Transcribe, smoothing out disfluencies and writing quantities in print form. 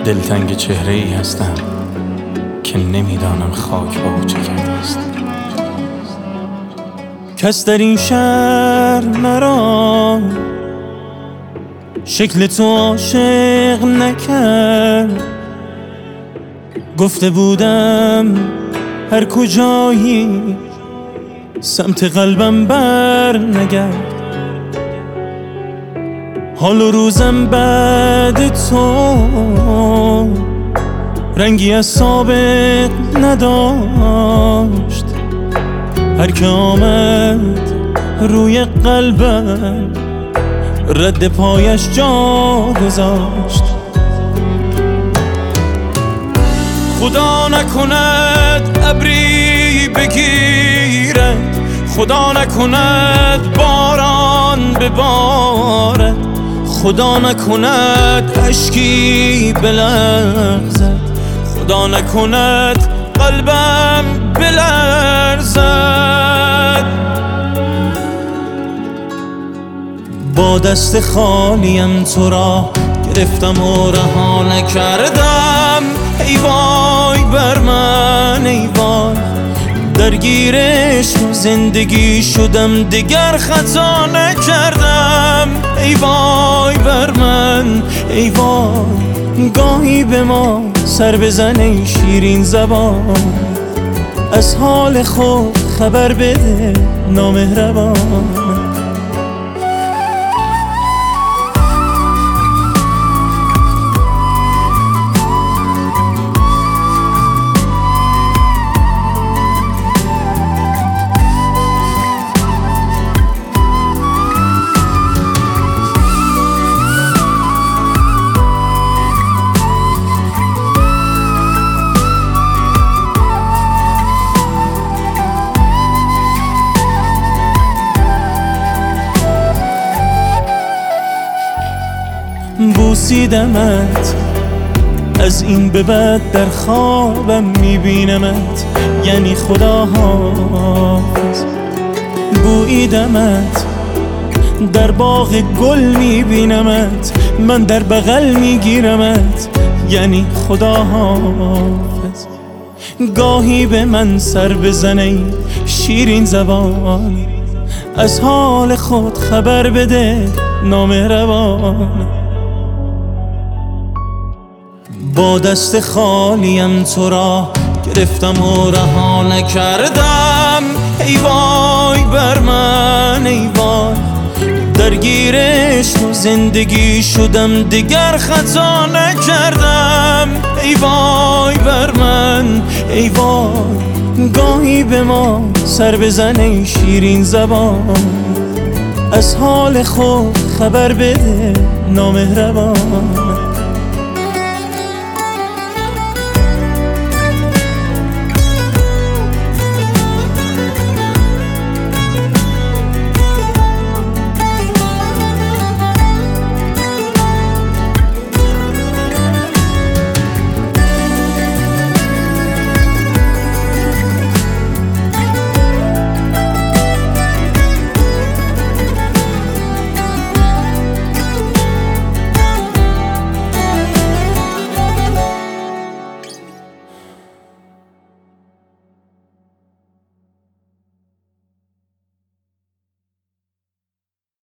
دلتنگ چهره ای هستم که نمیدانم خاک با چه کرده است. کس در این شهر مرا شکل تو عاشق نکرد. گفته بودم هر کجایی سمت قلبم بر نگرد. حال و روزم بعد تو رنگی از سابق نداشت. هر که آمد روی قلبم رد پایش جا گذاشت. خدا نکند ابری بگیرد، خدا نکند باران ببارد، خدا نکند اشکی بلغزد، خدا نکند قلبم بلرزد. با دست خالیم تو را گرفتم و رها نکردم. ای وای بر من ای وای، درگیر عشق و زندگی شدم دیگر خطا نکردم. ای وای بر من ای وای، گاهی به ما سر بزن ای شیرین زبان، از حال خود خبر بده نامهربان. بوسیدمت از این به بعد در خوابم میبینمت، یعنی خدا حافظ. بوییدمت در باغ گل میبینمت، من در بغل میگیرمت، یعنی خدا حافظ. گاهی به من سر بزن ای شیرین زبان، از حال خود خبر بده نامهربان. با دست خالیم تو را گرفتم و رها نکردم. ای وای بر من ای وای، درگیر عشق و زندگی شدم دیگر خطا نکردم. ای وای بر من ای وای، گاهی به ما سر بزن ای شیرین زبان، از حال خود خبر بده نامهربان.